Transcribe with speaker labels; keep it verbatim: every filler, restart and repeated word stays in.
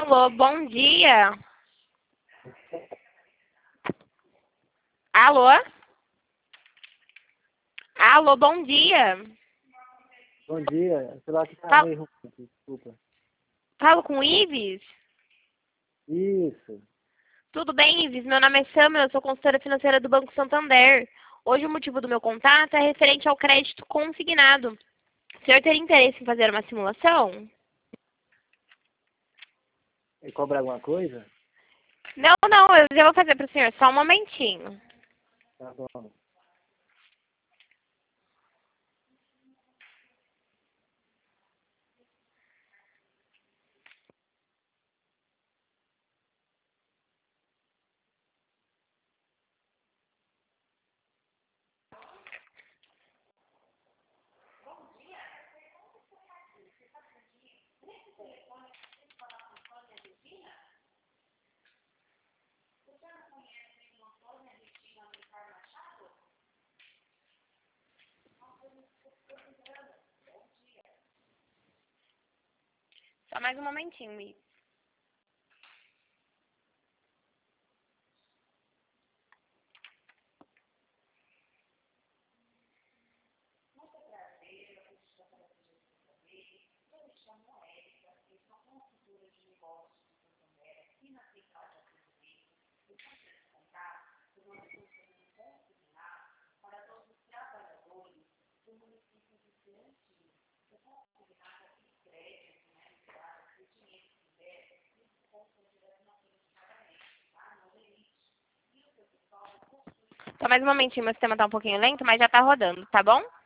Speaker 1: Alô, bom dia. Alô? Alô, bom dia.
Speaker 2: Bom dia. Sei lá que tá
Speaker 1: Fal-
Speaker 2: meio ruim aqui, desculpa.
Speaker 1: Falo com o Ives?
Speaker 2: Isso.
Speaker 1: Tudo bem, Ives? Meu nome é Samia, eu sou consultora financeira do Banco Santander. Hoje o motivo do meu contato é referente ao crédito consignado. O senhor teria interesse em fazer uma simulação?
Speaker 2: E cobra alguma coisa?
Speaker 1: Não, não, eu já vou fazer para o senhor, só um momentinho.
Speaker 2: Tá bom.
Speaker 1: Só mais um momentinho, Ives. Só mais um momentinho, meu sistema tá um pouquinho lento, mas já tá rodando, tá bom?